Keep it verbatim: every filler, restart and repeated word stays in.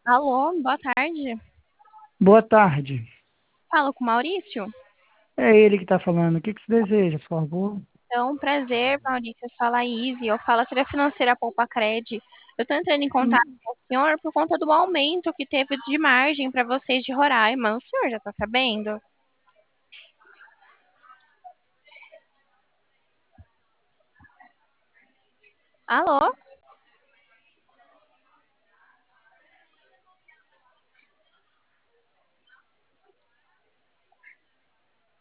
Alô, boa tarde. Boa tarde. Falo com o Maurício? É ele que está falando. O que que você deseja, por favor? Então, prazer, Maurício. Eu sou a Laís e eu falo aqui da financeira Poupa Cred. Eu estou entrando em contato Hum, com o senhor por conta do aumento que teve de margem para vocês de Roraima. O senhor já está sabendo? Alô?